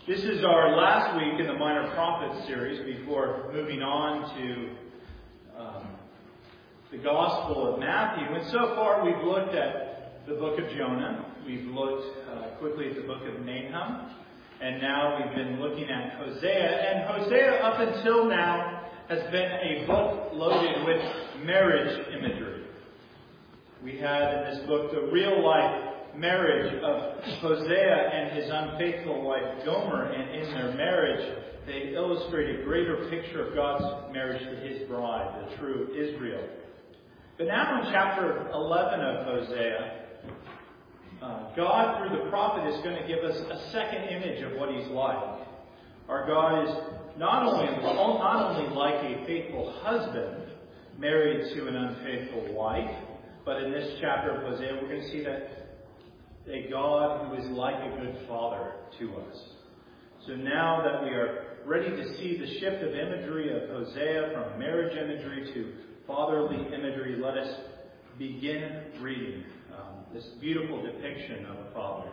This is our last week in the Minor Prophets series before moving on to the Gospel of Matthew. And so far we've looked at the book of Jonah. We've looked quickly at the book of Nahum. And now we've been looking at Hosea. And Hosea up until now has been a book loaded with marriage imagery. We had in this book the real life marriage of Hosea and his unfaithful wife Gomer, and in their marriage they illustrate a greater picture of God's marriage to his bride, the true Israel. But now in chapter 11 of Hosea, God through the prophet is going to give us a second image of what he's like. Our God is not only like a faithful husband married to an unfaithful wife, but in this chapter of Hosea we're going to see that a God who is like a good father to us. So now that we are ready to see the shift of imagery of Hosea from marriage imagery to fatherly imagery, let us begin reading this beautiful depiction of a father.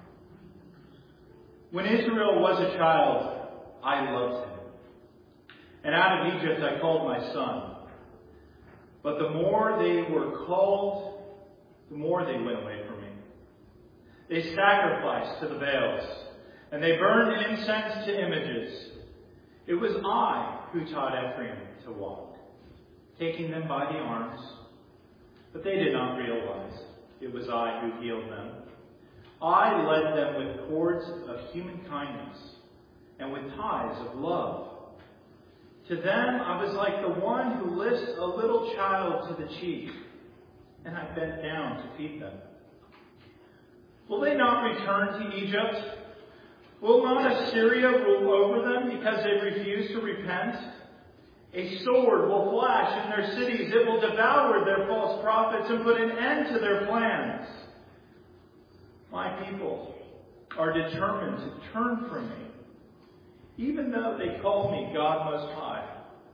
When Israel was a child, I loved him. And out of Egypt I called my son. But the more they were called, the more they went away from me. They sacrificed to the Baals, and they burned incense to images. It was I who taught Ephraim to walk, taking them by the arms. But they did not realize it was I who healed them. I led them with cords of human kindness and with ties of love. To them I was like the one who lifts a little child to the cheek, and I bent down to feed them. Will they not return to Egypt? Will not Assyria rule over them because they refuse to repent? A sword will flash in their cities. It will devour their false prophets and put an end to their plans. My people are determined to turn from me, even though they call me God Most High.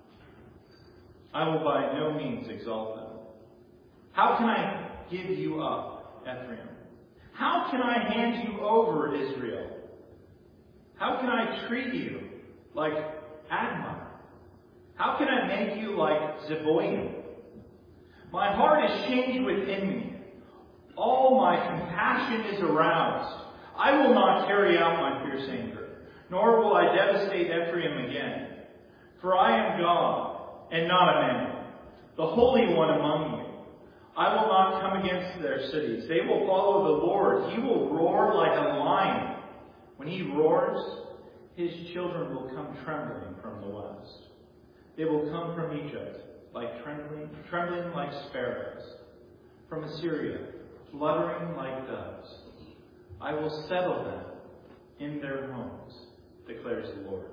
I will by no means exalt them. How can I give you up, Ephraim? How can I hand you over, Israel? How can I treat you like Admah? How can I make you like Zeboim? My heart is changed within me. All my compassion is aroused. I will not carry out my fierce anger, nor will I devastate Ephraim again. For I am God, and not a man, the Holy One among you. I will not come against their cities. They will follow the Lord. He will roar like a lion. When he roars, his children will come trembling from the west. They will come from Egypt like trembling like sparrows. From Assyria, fluttering like doves. I will settle them in their homes, declares the Lord.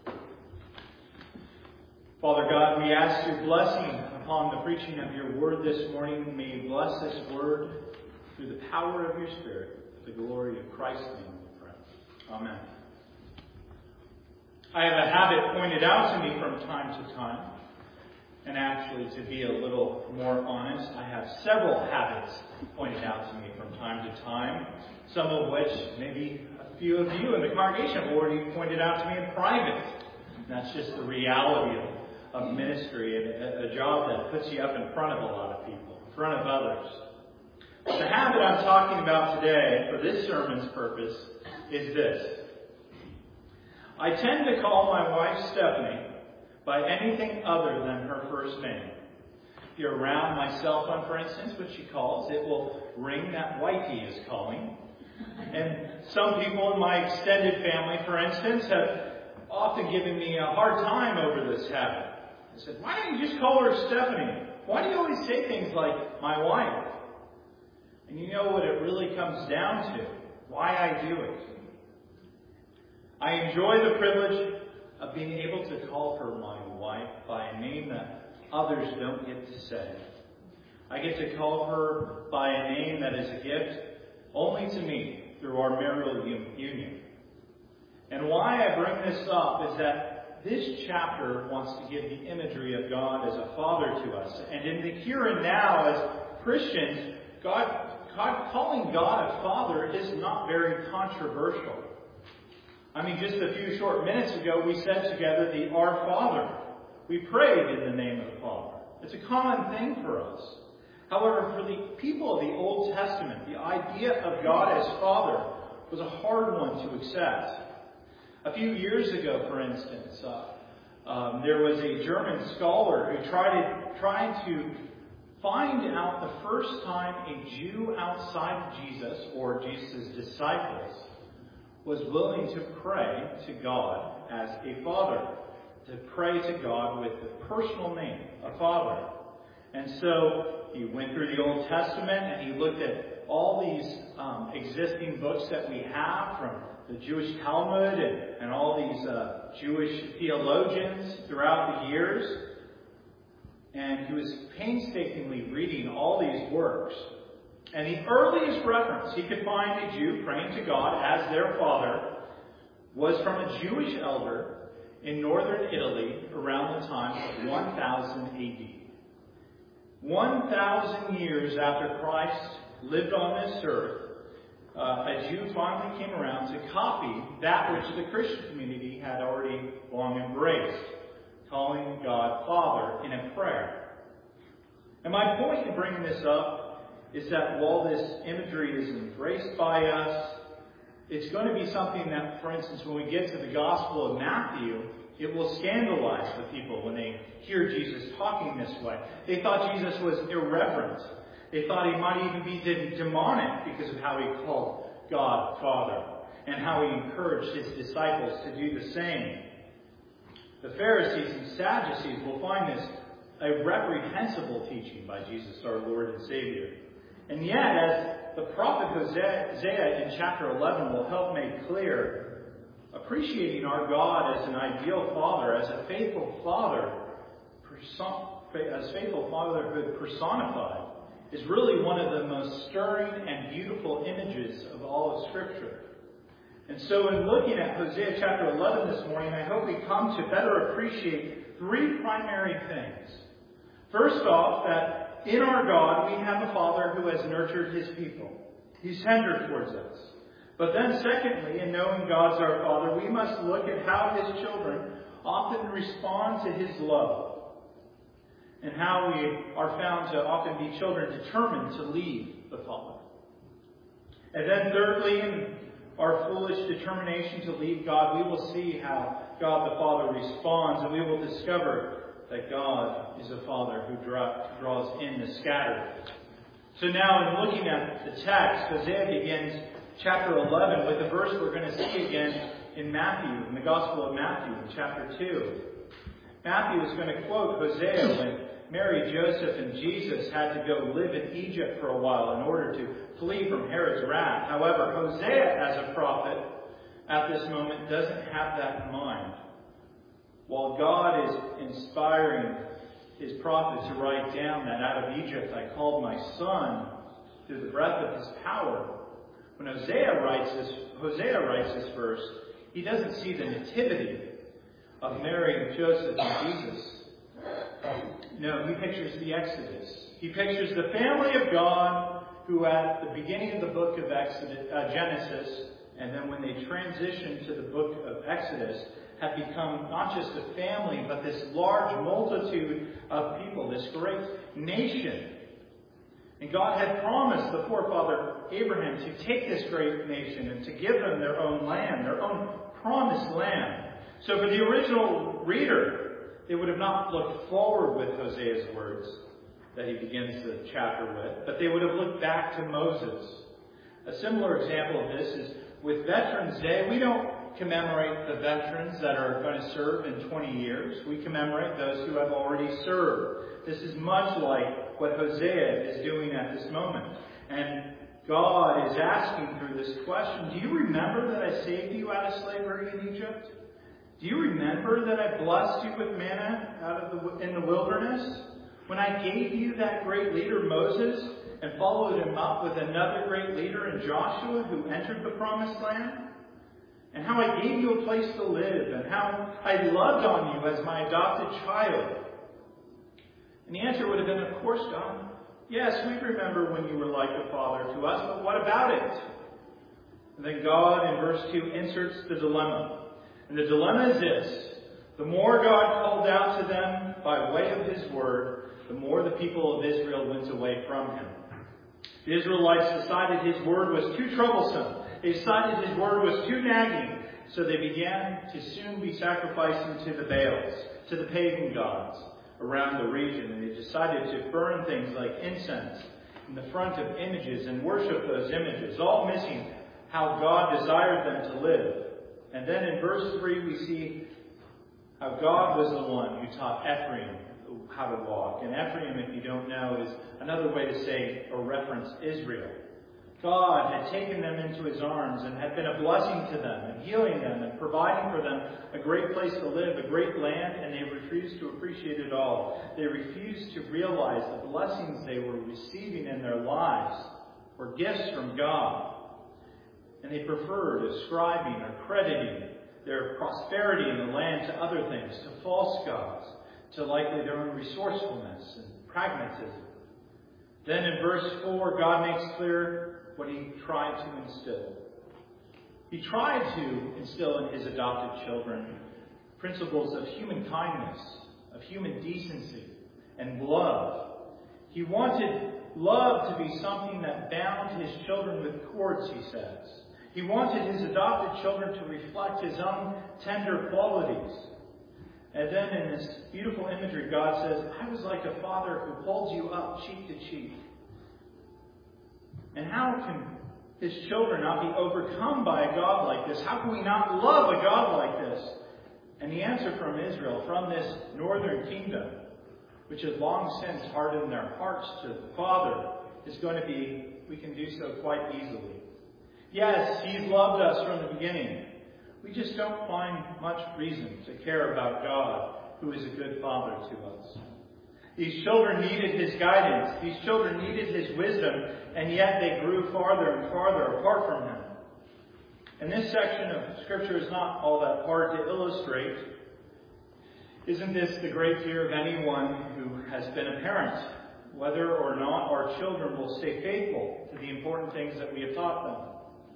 Father God, we ask your blessing upon the preaching of your word this morning. May you bless this word through the power of your Spirit, for the glory of Christ's name we pray. Amen. I have a habit pointed out to me from time to time, and actually, to be a little more honest, I have several habits pointed out to me from time to time, some of which maybe a few of you in the congregation have already pointed out to me in private. And that's just the reality of ministry, and a job that puts you up in front of a lot of people, in front of others. But the habit I'm talking about today, for this sermon's purpose, is this. I tend to call my wife Stephanie by anything other than her first name. If you're around my cell phone, for instance, which she calls, it will ring that wifey is calling. And some people in my extended family, for instance, have often given me a hard time over this habit. I said, why don't you just call her Stephanie? Why do you always say things like, my wife? And you know what it really comes down to, why I do it. I enjoy the privilege of being able to call her my wife by a name that others don't get to say. I get to call her by a name that is a gift only to me through our marital union. And why I bring this up is that this chapter wants to give the imagery of God as a father to us. And in the here and now, as Christians, God calling God a father is not very controversial. Just a few short minutes ago, we said together the Our Father. We prayed in the name of the Father. It's a common thing for us. However, for the people of the Old Testament, the idea of God as Father was a hard one to accept. A few years ago, for instance, there was a German scholar who tried to find out the first time a Jew outside of Jesus, or Jesus' disciples, was willing to pray to God as a Father, to pray to God with the personal name, a Father. And so he went through the Old Testament and he looked at all these existing books that we have from the Jewish Talmud and all these Jewish theologians throughout the years. And he was painstakingly reading all these works. And the earliest reference he could find a Jew praying to God as their Father was from a Jewish elder in northern Italy around the time of 1000 AD. 1,000 years after Christ lived on this earth, a Jew finally came around to copy that which the Christian community had already long embraced, calling God Father in a prayer. And my point in bringing this up is that while this imagery is embraced by us, it's going to be something that, for instance, when we get to the Gospel of Matthew, it will scandalize the people when they hear Jesus talking this way. They thought Jesus was irreverent. They thought he might even be demonic because of how he called God Father and how he encouraged his disciples to do the same. The Pharisees and Sadducees will find this a reprehensible teaching by Jesus, our Lord and Savior. And yet, as the prophet Hosea in chapter 11 will help make clear, appreciating our God as an ideal Father, as a faithful Father, as faithful fatherhood personified, is really one of the most stirring and beautiful images of all of Scripture. And so in looking at Hosea chapter 11 this morning, I hope we come to better appreciate three primary things. First off, that in our God we have a Father who has nurtured his people. He's tender towards us. But then secondly, in knowing God's our Father, we must look at how his children often respond to his love. And how we are found to often be children determined to leave the Father. And then thirdly, in our foolish determination to leave God, we will see how God the Father responds, and we will discover that God is a Father who draws in the scattered. So now in looking at the text, Hosea begins chapter 11 with a verse we're going to see again in Matthew, in the Gospel of Matthew, in chapter 2. Matthew is going to quote Hosea when Mary, Joseph, and Jesus had to go live in Egypt for a while in order to flee from Herod's wrath. However, Hosea, as a prophet, at this moment doesn't have that in mind. While God is inspiring his prophet to write down that out of Egypt I called my son through the breath of his power, when Hosea writes this verse, he doesn't see the nativity of Mary, Joseph, and Jesus. No, he pictures the Exodus. He pictures the family of God who at the beginning of the book of Genesis, and then when they transitioned to the book of Exodus, have become not just a family, but this large multitude of people, this great nation. And God had promised the forefather Abraham to take this great nation and to give them their own land, their own promised land. So for the original reader, they would have not looked forward with Hosea's words that he begins the chapter with, but they would have looked back to Moses. A similar example of this is with Veterans Day. We don't commemorate the veterans that are going to serve in 20 years. We commemorate those who have already served. This is much like what Hosea is doing at this moment. And God is asking through this question, do you remember that I saved you out of slavery in Egypt? Do you remember that I blessed you with manna in the wilderness? When I gave you that great leader Moses and followed him up with another great leader in Joshua who entered the promised land? And how I gave you a place to live, and how I loved on you as my adopted child. And the answer would have been, of course, God. Yes, we remember when you were like a father to us, but what about it? And then God, in verse 2, inserts the dilemma. And the dilemma is this: the more God called out to them by way of His word, the more the people of Israel went away from Him. The Israelites decided His word was too troublesome. They decided His word was too nagging. So they began to soon be sacrificing to the Baals, to the pagan gods around the region. And they decided to burn things like incense in the front of images and worship those images, all missing how God desired them to live. And then in verse 3 we see how God was the one who taught Ephraim how to walk. And Ephraim, if you don't know, is another way to say or reference Israel. God had taken them into His arms and had been a blessing to them and healing them and providing for them a great place to live, a great land, and they refused to appreciate it all. They refused to realize the blessings they were receiving in their lives were gifts from God. And they preferred ascribing or crediting their prosperity in the land to other things, to false gods, to likely their own resourcefulness and pragmatism. Then in verse 4, God makes clear what He tried to instill. He tried to instill in His adopted children principles of human kindness, of human decency, and love. He wanted love to be something that bound His children with cords, He says. He wanted His adopted children to reflect His own tender qualities. And then in this beautiful imagery, God says, I was like a father who holds you up cheek to cheek. And how can His children not be overcome by a God like this? How can we not love a God like this? And the answer from Israel, from this northern kingdom, which has long since hardened their hearts to the Father, is going to be, we can do so quite easily. Yes, He's loved us from the beginning. We just don't find much reason to care about God, who is a good Father to us. These children needed His guidance. These children needed His wisdom, and yet they grew farther and farther apart from Him. And this section of Scripture is not all that hard to illustrate. Isn't this the great fear of anyone who has been a parent? Whether or not our children will stay faithful to the important things that we have taught them.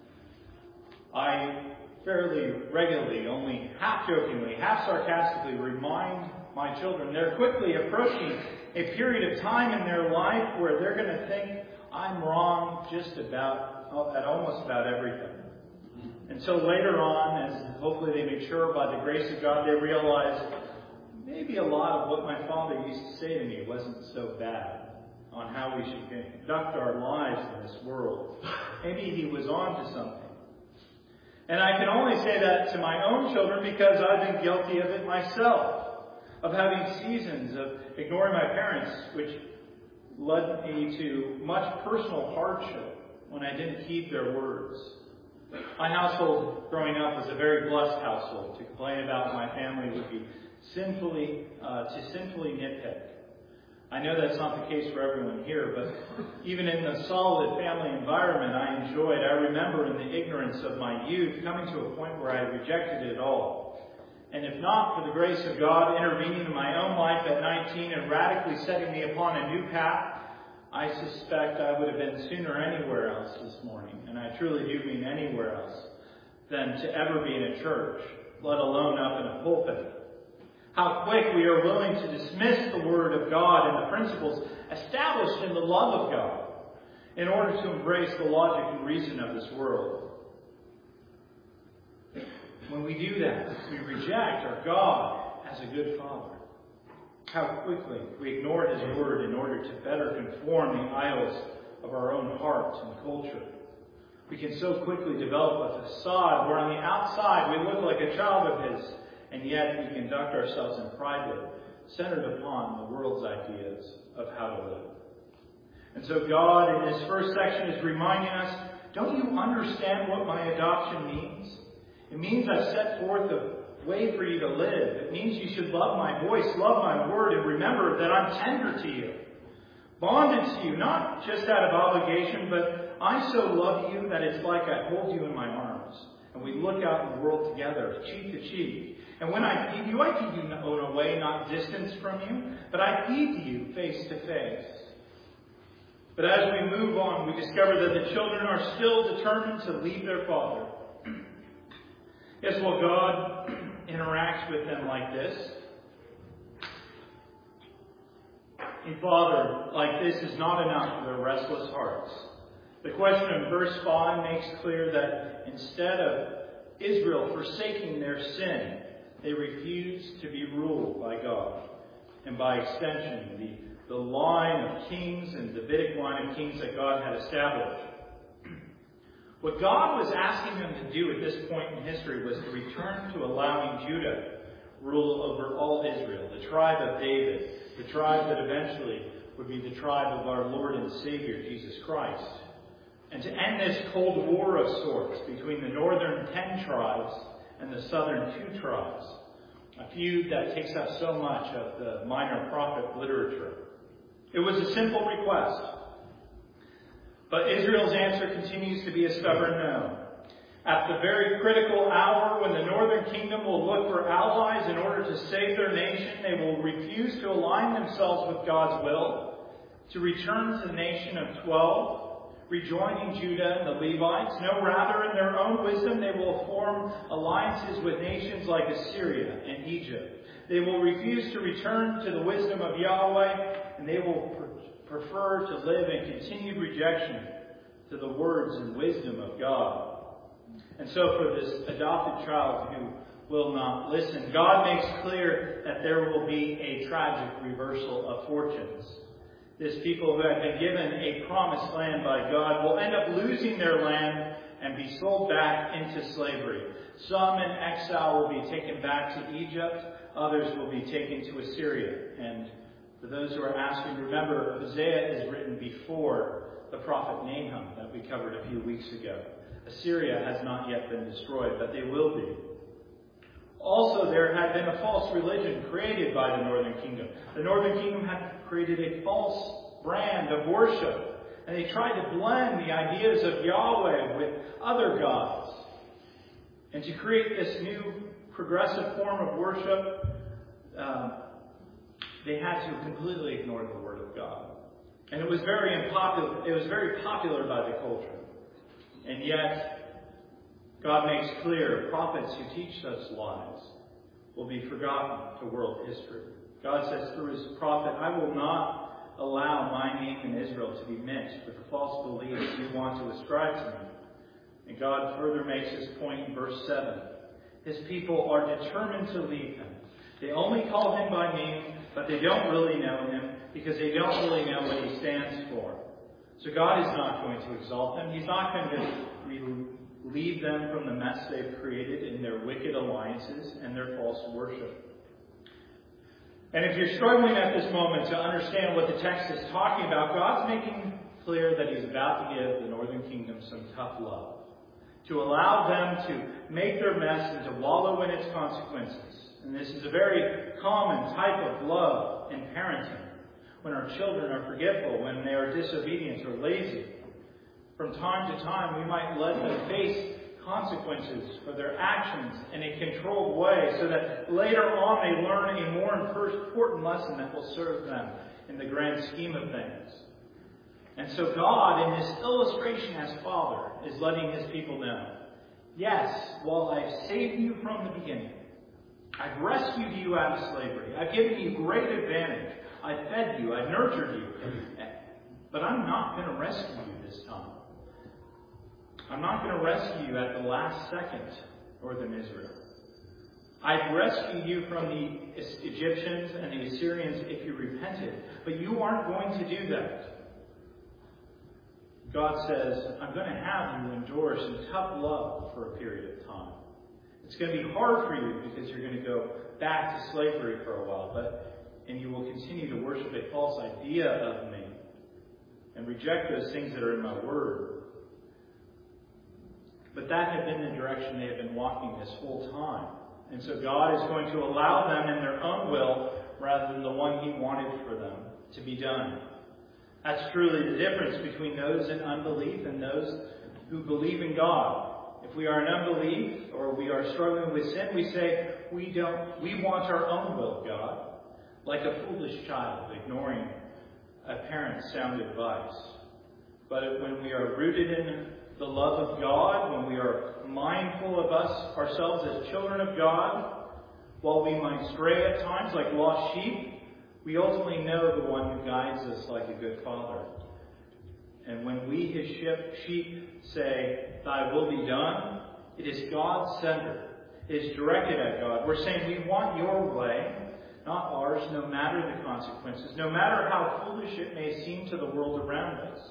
I fairly regularly, only half-jokingly, half-sarcastically remind my children they're quickly approaching a period of time in their life where they're going to think I'm wrong just about, at almost about everything. And so later on, as hopefully they mature by the grace of God, they realize maybe a lot of what my father used to say to me wasn't so bad on how we should conduct our lives in this world. Maybe he was on to something. And I can only say that to my own children because I've been guilty of it myself, of having seasons of ignoring my parents, which led me to much personal hardship when I didn't keep their words. My household growing up was a very blessed household. To complain about my family would be sinfully nitpick. I know that's not the case for everyone here, but even in the solid family environment I enjoyed, I remember in the ignorance of my youth coming to a point where I rejected it all. And if not for the grace of God intervening in my own life at 19 and radically setting me upon a new path, I suspect I would have been sooner anywhere else this morning, and I truly do mean anywhere else, than to ever be in a church, let alone up in a pulpit. How quick we are willing to dismiss the Word of God and the principles established in the love of God in order to embrace the logic and reason of this world. When we do that, we reject our God as a good Father. How quickly we ignore His Word in order to better conform the idols of our own heart and culture. We can so quickly develop a facade where on the outside we look like a child of His, and yet we conduct ourselves in private, centered upon the world's ideas of how to live. And so God, in this first section, is reminding us, don't you understand what my adoption means? It means I've set forth a way for you to live. It means you should love my voice, love my word, and remember that I'm tender to you. Bonded to you, not just out of obligation, but I so love you that it's like I hold you in my arms. And we look out in the world together, cheek to cheek. And when I feed you in a way not distance from you, but I feed you face to face. But as we move on, we discover that the children are still determined to leave their father. Yes, well, God interacts with them like this. A father like this is not enough for their restless hearts. The question in verse 5 makes clear that instead of Israel forsaking their sin, they refuse to be ruled by God. And by extension, the line of kings and Davidic line of kings that God had established. What God was asking them to do at this point in history was to return to allowing Judah rule over all Israel, the tribe of David, the tribe that eventually would be the tribe of our Lord and Savior, Jesus Christ. And to end this Cold War of sorts between the northern 10 tribes and the southern 2 tribes, a feud that takes up so much of the minor prophet literature. It was a simple request. But Israel's answer continues to be a stubborn no. At the very critical hour when the northern kingdom will look for allies in order to save their nation, they will refuse to align themselves with God's will, to return to the nation of 12, rejoining Judah and the Levites. No, rather, in their own wisdom, they will form alliances with nations like Assyria and Egypt. They will refuse to return to the wisdom of Yahweh, and they will prefer to live in continued rejection to the words and wisdom of God. And so for this adopted child who will not listen, God makes clear that there will be a tragic reversal of fortunes. This people who had been given a promised land by God will end up losing their land and be sold back into slavery. Some in exile will be taken back to Egypt. Others will be taken to Assyria. And for those who are asking, remember, Hosea is written before the prophet Nahum that we covered a few weeks ago. Assyria has not yet been destroyed, but they will be. Also, there had been a false religion created by the northern kingdom. The northern kingdom had created a false brand of worship, and they tried to blend the ideas of Yahweh with other gods. And to create this new progressive form of worship, they had to completely ignore the Word of God. And it was very unpopular. It was very popular by the culture. And yet, God makes clear prophets who teach such lies will be forgotten to world history. God says through his prophet, I will not allow my name in Israel to be mixed with the false beliefs you want to ascribe to me. And God further makes his point in verse 7. His people are determined to leave him. They only call him by name, but they don't really know him because they don't really know what he stands for. So God is not going to exalt them. He's not going to relieve them from the mess they've created in their wicked alliances and their false worship. And if you're struggling at this moment to understand what the text is talking about, God's making clear that he's about to give the northern kingdom some tough love. To allow them to make their mess and to wallow in its consequences. And this is a very common type of love in parenting. When our children are forgetful, when they are disobedient or lazy. From time to time, we might let them face consequences for their actions in a controlled way so that later on they learn a more important lesson that will serve them in the grand scheme of things. And so God, in this illustration as Father, is letting his people know, yes, while I've saved you from the beginning, I've rescued you out of slavery, I've given you great advantage, I've fed you, I've nurtured you, but I'm not going to rescue you this time. I'm not going to rescue you at the last second, northern Israel. I'd rescue you from the Egyptians and the Assyrians if you repented, but you aren't going to do that. God says, I'm going to have you endure some tough love for a period of time. It's going to be hard for you because you're going to go back to slavery for a while, and you will continue to worship a false idea of me and reject those things that are in my word. But that had been the direction they had been walking this whole time. And so God is going to allow them in their own will rather than the one he wanted for them to be done. That's truly the difference between those in unbelief and those who believe in God. If we are in unbelief or we are struggling with sin, we say, we want our own will, God. Like a foolish child ignoring a parent's sound advice. But when we are rooted in the love of God, when we are mindful of ourselves as children of God, while we might stray at times like lost sheep, we ultimately know the one who guides us like a good father. And when we, his sheep, say, "Thy will be done," it is God-centered. It is directed at God. We're saying we want your way, not ours, no matter the consequences, no matter how foolish it may seem to the world around us.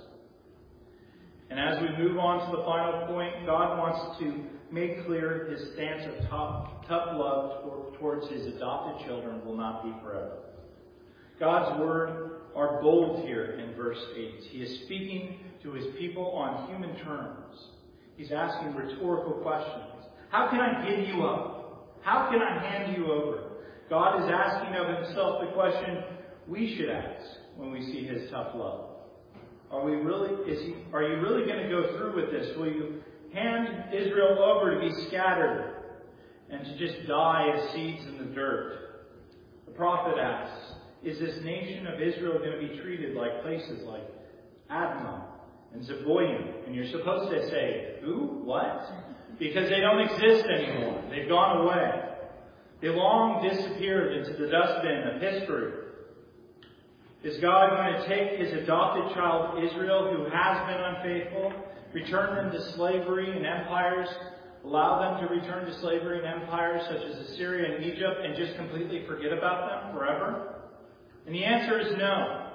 And as we move on to the final point, God wants to make clear his stance of tough love towards his adopted children will not be forever. God's word are bold here in verse 8. He is speaking to his people on human terms. He's asking rhetorical questions. How can I give you up? How can I hand you over? God is asking of himself the question we should ask when we see his tough love. Are you really going to go through with this? Will you hand Israel over to be scattered and to just die as seeds in the dirt? The prophet asks, is this nation of Israel going to be treated like places like Admah and Zeboim? And you're supposed to say, who? What? Because they don't exist anymore. They've gone away. They long disappeared into the dustbin of history. Is God going to take his adopted child Israel, who has been unfaithful, return them to slavery and empires, allow them to return to slavery and empires such as Assyria and Egypt, and just completely forget about them forever? And the answer is no.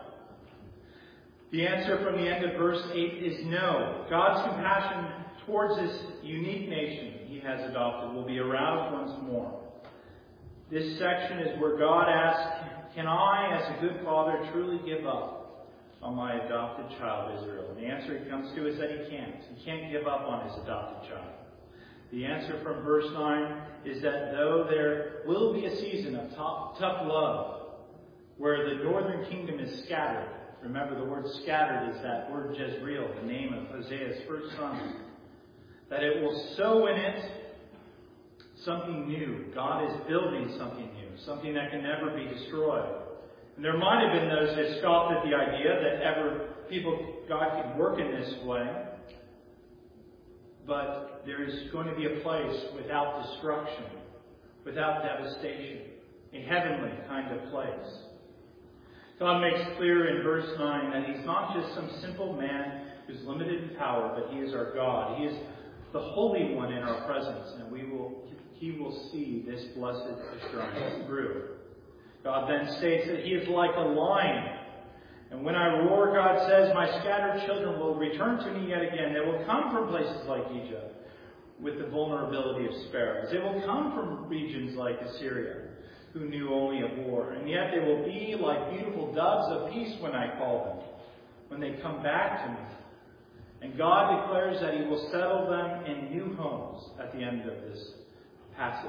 The answer from the end of verse 8 is no. God's compassion towards this unique nation he has adopted will be aroused once more. This section is where God asks, can I, as a good father, truly give up on my adopted child Israel? And the answer he comes to is that he can't. He can't give up on his adopted child. The answer from verse 9 is that though there will be a season of tough love, where the northern kingdom is scattered. Remember, the word scattered is that word Jezreel, the name of Hosea's first son. That it will sow in it something new. God is building something new, something that can never be destroyed. And there might have been those that scoffed at the idea that God could work in this way. But there is going to be a place without destruction, without devastation, a heavenly kind of place. God makes clear in verse 9 that he's not just some simple man who's limited in power, but he is our God. He is the Holy One in our presence, and he will see this blessed assurance through. God then states that he is like a lion. And when I roar, God says, my scattered children will return to me yet again. They will come from places like Egypt with the vulnerability of sparrows. They will come from regions like Assyria, who knew only of war. And yet they will be like beautiful doves of peace when I call them, when they come back to me. And God declares that he will settle them in new homes at the end of this passage.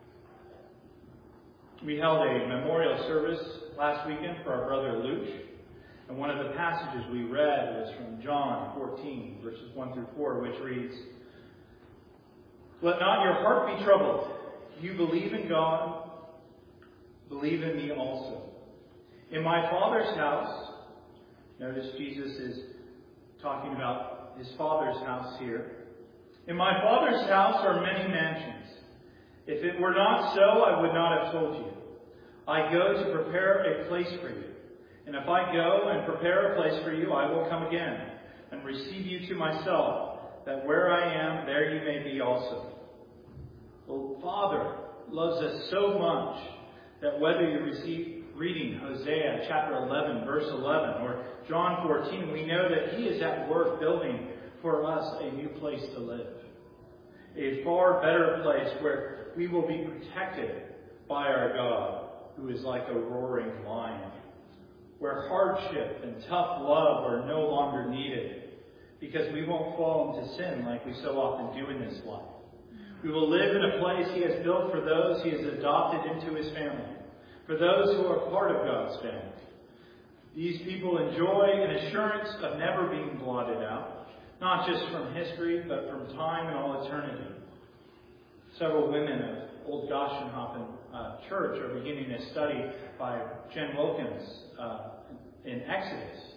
We held a memorial service last weekend for our brother Luke. And one of the passages we read was from John 14, verses 1 through 4, which reads, let not your heart be troubled. You believe in God, believe in me also. In my Father's house, notice Jesus is talking about his Father's house here. In my Father's house are many mansions. If it were not so, I would not have told you. I go to prepare a place for you. And if I go and prepare a place for you, I will come again and receive you to myself, that where I am, there you may be also. The Father loves us so much that whether you're reading Hosea chapter 11, verse 11, or John 14, we know that he is at work building for us a new place to live. A far better place where we will be protected by our God, who is like a roaring lion. Where hardship and tough love are no longer needed, because we won't fall into sin like we so often do in this life. We will live in a place he has built for those he has adopted into his family, for those who are part of God's family. These people enjoy an assurance of never being blotted out, not just from history, but from time and all eternity. Several women of Old Goshenhofen Church are beginning a study by Jen Wilkins in Exodus,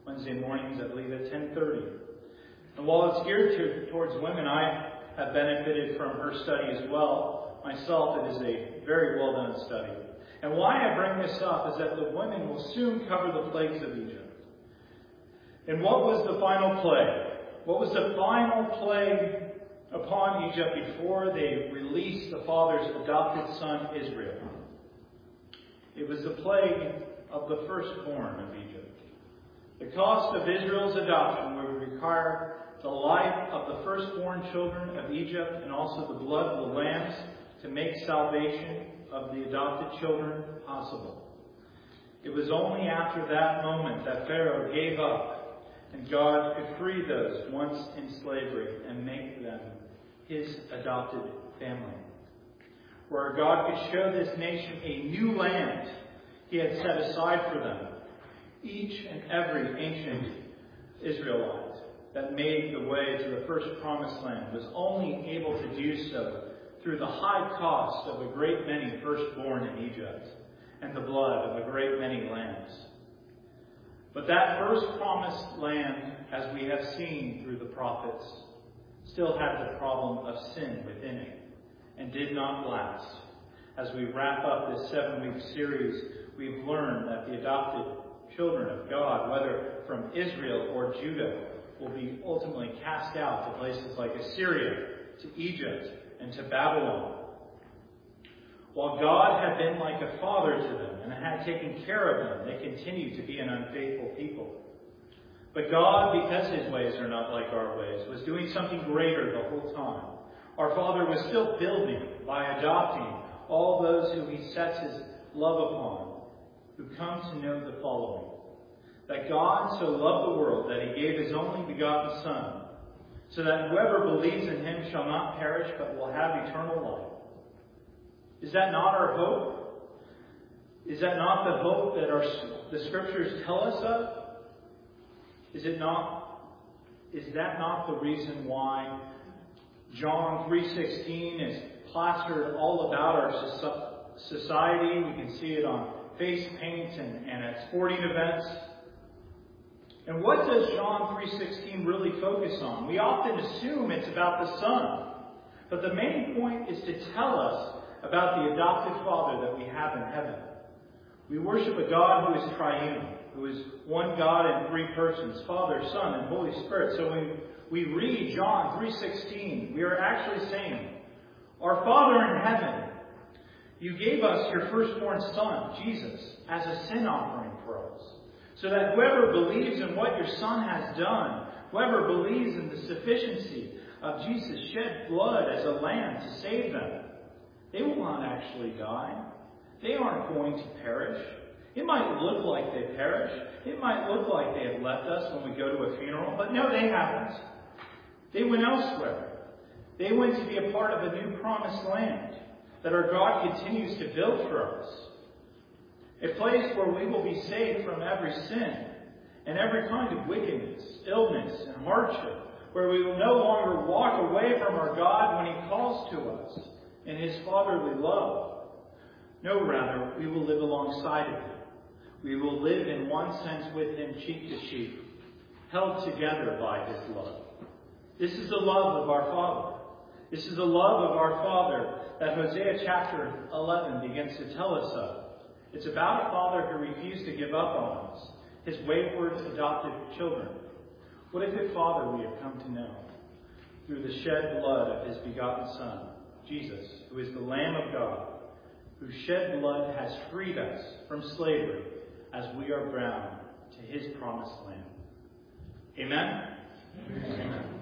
Wednesday mornings, I believe, at 10:30. And while it's geared towards women, I have benefited from her study as well. Myself, it is a very well done study. And why I bring this up is that the women will soon cover the plagues of Egypt. And what was the final plague? What was the final plague upon Egypt before they released the father's adopted son, Israel? It was the plague of the firstborn of Egypt. The cost of Israel's adoption would require the life of the firstborn children of Egypt and also the blood of the lambs to make salvation of the adopted children possible. It was only after that moment that Pharaoh gave up and God could free those once in slavery and make them his adopted family. Where God could show this nation a new land he had set aside for them. Each and every ancient Israelite that made the way to the first promised land was only able to do so through the high cost of a great many firstborn in Egypt and the blood of a great many lambs. But that first promised land, as we have seen through the prophets, still had the problem of sin within it and did not last. As we wrap up this 7-week series, we've learned that the adopted children of God, whether from Israel or Judah, will be ultimately cast out to places like Assyria, to Egypt, and to Babylon. While God had been like a father to them and had taken care of them, they continued to be an unfaithful people. But God, because his ways are not like our ways, was doing something greater the whole time. Our Father was still building by adopting all those who he sets his love upon, who come to know the following: that God so loved the world that he gave his only begotten Son, so that whoever believes in him shall not perish but will have eternal life. Is that not our hope? Is that not the hope that the Scriptures tell us of? Is that not the reason why John 3:16 is plastered all about our society? We can see it on face paint and at sporting events. And what does John 3:16 really focus on? We often assume it's about the Son. But the main point is to tell us about the adopted Father that we have in heaven. We worship a God who is triune, who is one God in three persons, Father, Son, and Holy Spirit. So when we read John 3:16, we are actually saying, Our Father in heaven, you gave us your firstborn Son, Jesus, as a sin offering for us, so that whoever believes in what your Son has done, whoever believes in the sufficiency of Jesus' shed blood as a lamb to save them, they will not actually die. They aren't going to perish. It might look like they perish. It might look like they have left us when we go to a funeral, but no, they haven't. They went elsewhere. They went to be a part of a new promised land that our God continues to build for us. A place where we will be saved from every sin and every kind of wickedness, illness, and hardship, where we will no longer walk away from our God when he calls to us in his fatherly love. No, rather, we will live alongside of him. We will live in one sense with him, cheek to cheek, held together by his love. This is the love of our Father. This is the love of our Father that Hosea chapter 11 begins to tell us of. It's about a father who refused to give up on us, his wayward adopted children. What a good Father we have come to know through the shed blood of his begotten Son, Jesus, who is the Lamb of God, whose shed blood has freed us from slavery as we are bound to his promised land. Amen? Amen.